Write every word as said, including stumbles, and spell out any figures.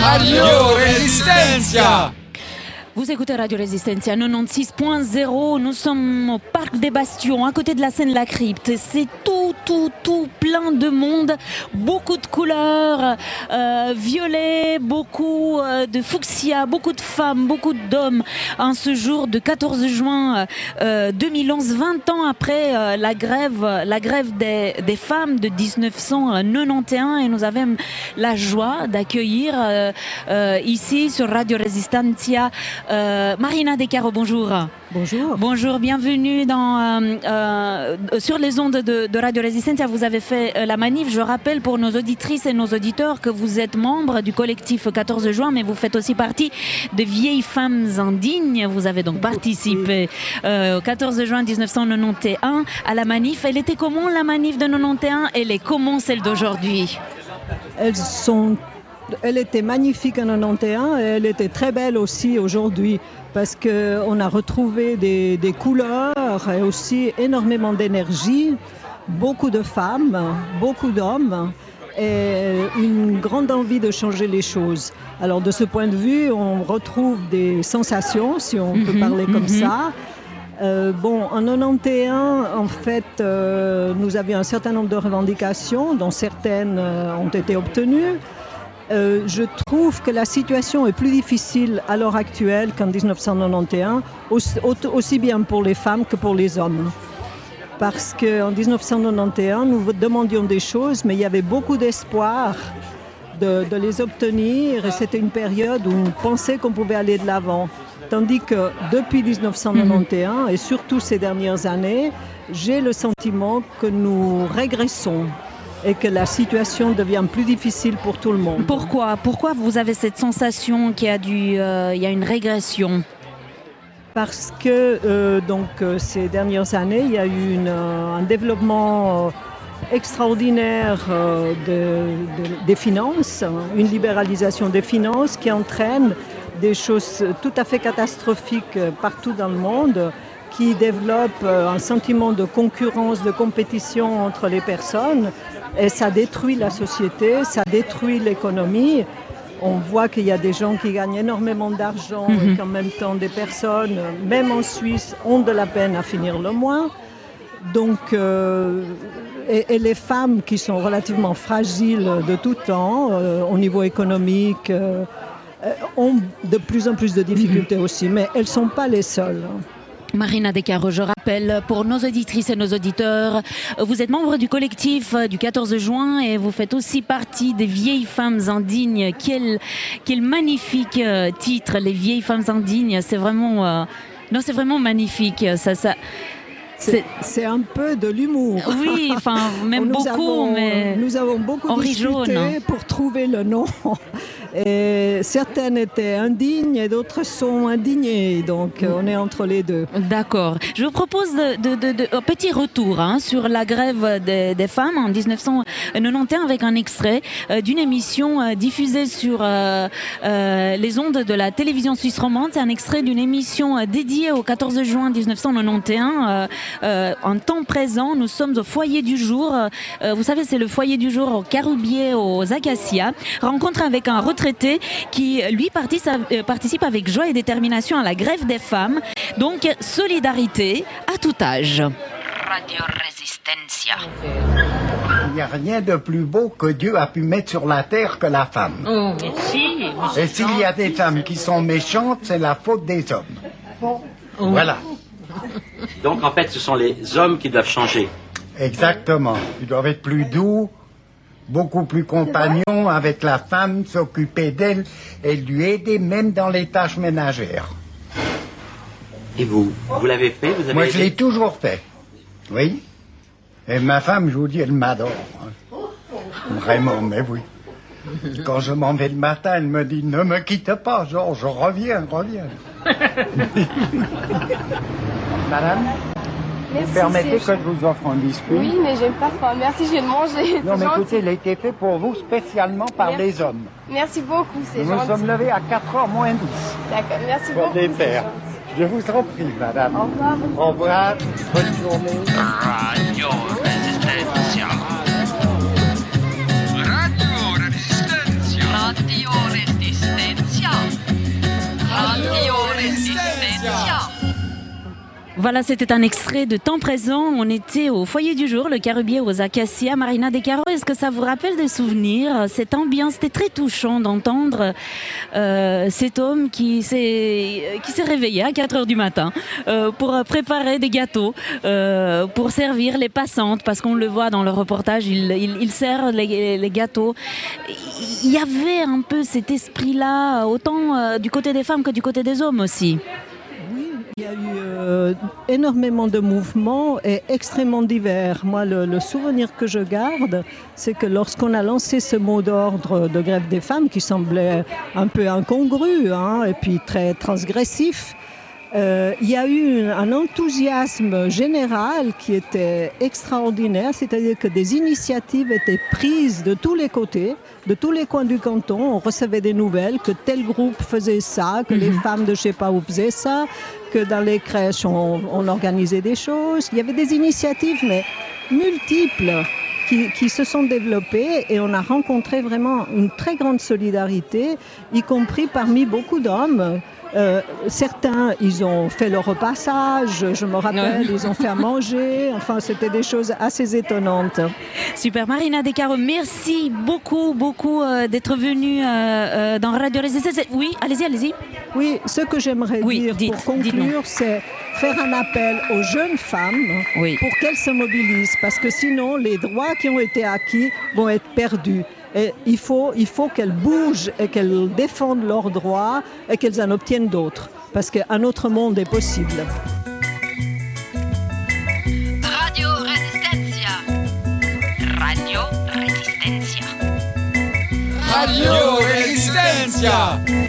Radio Resistencia. Vous écoutez Radio Resistencia quatre-vingt-seize point zéro. Nous sommes au Parc des Bastions, à côté de la scène La Crypte. C'est tout, tout, tout plein de monde. Beaucoup de couleurs, euh, violet, beaucoup euh, de fuchsia, beaucoup de femmes, beaucoup d'hommes. En ce jour de quatorze juin euh, deux mille onze, vingt ans après euh, la grève, la grève des, des femmes de dix-neuf cent quatre-vingt-onze. Et nous avons la joie d'accueillir euh, euh, ici sur Radio Resistencia Euh, Marina Decaro, bonjour. Bonjour. Bonjour, bienvenue dans, euh, euh, sur les ondes de, de Radio Resistencia. Vous avez fait euh, la manif. Je rappelle pour nos auditrices et nos auditeurs que vous êtes membre du collectif quatorze juin, mais vous faites aussi partie des vieilles femmes indignes. Vous avez donc participé euh, au quatorze juin dix-neuf cent quatre-vingt-onze à la manif. Elle était comment la manif de quatre-vingt-onze? Elle est comment celle d'aujourd'hui? Elles sont... Elle était magnifique en quatre-vingt-onze et elle était très belle aussi aujourd'hui parce qu'on a retrouvé des, des couleurs et aussi énormément d'énergie, beaucoup de femmes, beaucoup d'hommes et une grande envie de changer les choses. Alors de ce point de vue, on retrouve des sensations, si on peut mmh, parler comme mmh. ça. Euh, bon, en quatre-vingt-onze, en fait, euh, nous avions un certain nombre de revendications dont certaines euh, ont été obtenues. Euh, je trouve que la situation est plus difficile à l'heure actuelle qu'en dix-neuf cent quatre-vingt-onze, aussi, aussi bien pour les femmes que pour les hommes. Parce qu'en dix-neuf cent quatre-vingt-onze, nous demandions des choses, mais il y avait beaucoup d'espoir de, de les obtenir et c'était une période où on pensait qu'on pouvait aller de l'avant. Tandis que depuis dix-neuf cent quatre-vingt-onze, mmh. et surtout ces dernières années, j'ai le sentiment que nous régressons. Et que la situation devient plus difficile pour tout le monde. Pourquoi Pourquoi vous avez cette sensation qu'il y a, du, euh, il y a une régression? Parce que euh, donc, euh, ces dernières années, il y a eu une, euh, un développement euh, extraordinaire euh, de, de, des finances, une libéralisation des finances qui entraîne des choses tout à fait catastrophiques partout dans le monde, qui développe un sentiment de concurrence, de compétition entre les personnes. Et ça détruit la société, ça détruit l'économie. On voit qu'il y a des gens qui gagnent énormément d'argent mmh. et qu'en même temps des personnes, même en Suisse, ont de la peine à finir le mois. Donc, euh, et, et les femmes qui sont relativement fragiles de tout temps, euh, au niveau économique, euh, ont de plus en plus de difficultés mmh. aussi. Mais elles ne sont pas les seules. Marina Decaro, je rappelle pour nos auditrices et nos auditeurs, vous êtes membre du collectif du quatorze juin et vous faites aussi partie des vieilles femmes indignes. Quel, quel magnifique titre, les vieilles femmes indignes. C'est vraiment, euh, non, c'est vraiment magnifique. Ça, ça, c'est, c'est un peu de l'humour. Oui, enfin, même nous beaucoup, avons, mais nous avons beaucoup Henri discuté Jaune. Pour trouver le nom. Et certaines étaient indignes et d'autres sont indignées, donc on est entre les deux. D'accord. Je vous propose de, de, de, de, un petit retour hein, sur la grève des, des femmes en dix-neuf cent quatre-vingt-onze avec un extrait euh, d'une émission euh, diffusée sur euh, euh, les ondes de la télévision suisse romande. C'est un extrait d'une émission euh, dédiée au quatorze juin dix-neuf cent quatre-vingt-onze. Euh, euh, en temps présent, nous sommes au foyer du jour. Euh, vous savez, c'est le foyer du jour au Caroubier, aux Acacias. Rencontre avec un retraité qui, lui, participe avec joie et détermination à la grève des femmes. Donc, solidarité à tout âge. Radio Resistencia. Il n'y a rien de plus beau que Dieu a pu mettre sur la terre que la femme. Oh, merci. Et s'il y a des femmes qui sont méchantes, c'est la faute des hommes. Oh. Voilà. Donc, en fait, ce sont les hommes qui doivent changer. Exactement. Ils doivent être plus doux, beaucoup plus compagnons avec la femme, s'occuper d'elle et lui aider même dans les tâches ménagères. Et vous, vous l'avez fait vous avez Moi, aidé? je l'ai toujours fait. Oui. Et ma femme, je vous dis, elle m'adore. Vraiment, mais oui. Quand je m'en vais le matin, elle me dit « Ne me quitte pas, Georges, reviens, reviens. » Madame, merci, vous permettez c'est... que je vous offre un biscuit? Oui, mais j'aime pas froid. Merci, je vais le manger. Non, mais gentil. écoutez, il a été fait pour vous spécialement par merci. les hommes. Merci beaucoup, c'est Nous gentil. nous sommes levés à quatre heures moins dix. D'accord, merci pour beaucoup. les faire. Je vous en prie, madame. Au revoir. Au revoir. Bonne journée. Radio Resistencia. Radio Resistencia. Radio Resistencia. Voilà, c'était un extrait de Temps présent. On était au foyer du jour, le Carubier aux Acacias. Marina Descaro, est-ce que ça vous rappelle des souvenirs? Cette ambiance, c'était très touchant d'entendre euh, cet homme qui s'est, qui s'est réveillé à quatre heures du matin euh, pour préparer des gâteaux, euh, pour servir les passantes, parce qu'on le voit dans le reportage, il, il, il sert les, les gâteaux. Il y avait un peu cet esprit-là, autant euh, du côté des femmes que du côté des hommes aussi. Il y a eu euh, énormément de mouvements et extrêmement divers. Moi, le, le souvenir que je garde, c'est que lorsqu'on a lancé ce mot d'ordre de grève des femmes, qui semblait un peu incongru hein, et puis très transgressif, euh, il y a eu un enthousiasme général qui était extraordinaire, c'est-à-dire que des initiatives étaient prises de tous les côtés, de tous les coins du canton. On recevait des nouvelles que tel groupe faisait ça, que mmh. les femmes de je sais pas où faisaient ça, que dans les crèches on, on organisait des choses. Il y avait des initiatives mais multiples qui, qui se sont développées et on a rencontré vraiment une très grande solidarité, y compris parmi beaucoup d'hommes. Euh, certains, ils ont fait le repassage, je me rappelle, ils ont fait à manger, enfin c'était des choses assez étonnantes. Super, Marina Descaro, merci beaucoup, beaucoup euh, d'être venue euh, euh, dans Radio Résistance. Oui, allez-y, allez-y. Oui, ce que j'aimerais oui, dire dites, pour conclure, c'est faire un appel aux jeunes femmes oui. pour qu'elles se mobilisent, parce que sinon les droits qui ont été acquis vont être perdus. Et il faut, il faut qu'elles bougent et qu'elles défendent leurs droits et qu'elles en obtiennent d'autres. Parce qu'un autre monde est possible. Radio Resistencia. Radio Resistencia. Radio Resistencia.